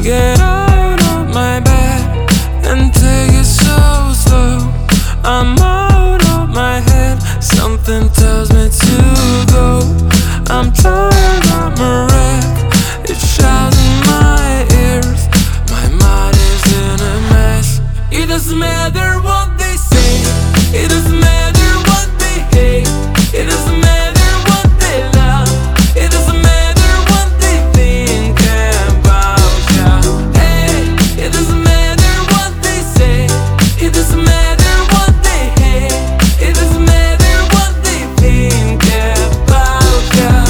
Get out of my bed and take it so slow. I'm out of my head, something tells me to go. I'm tired, I'm a wreck, it shouts in my ears. My mind is in a mess. It doesn't matter what they say, it doesn't matter what they hate, it doesn't matter what they love, it doesn't matter what they think about ya. Hey, it doesn't matter what they say, it doesn't matter what they hate, it doesn't matter what they think about ya.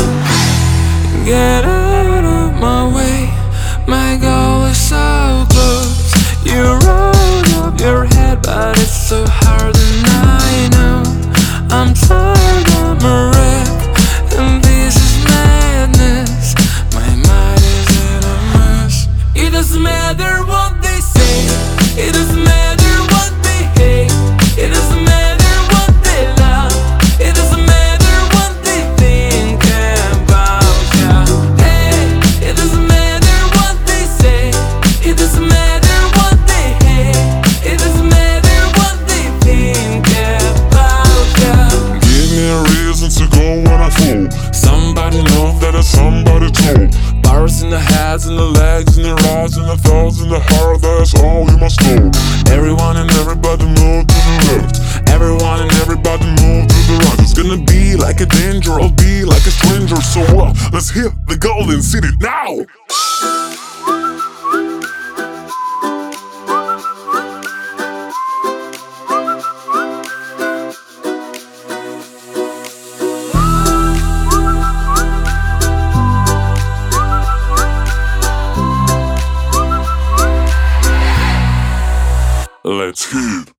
Get out of my way, my goal is so close. You're out of your head, but it's so hard and I know. I'm tired, I'm a wreck, and this is madness. My mind is in a mess. It doesn't matter what they say, it doesn't matter what they hate, it doesn't matter what they love, it doesn't matter what they think about ya. Hey, it doesn't matter what they say, it doesn't matter what they hate, it doesn't matter what they think about ya. Give me a reason to go when I fall. Somebody know that it's somebody told. Bars in the heads and the legs and the eyes and the thoughts and the heart, that's all in my soul. Everyone and everybody move to the left, everyone and everybody move to the right. It's gonna be like a danger, I'll be like a stranger. So what? Let's hit the golden city now. Let's hit.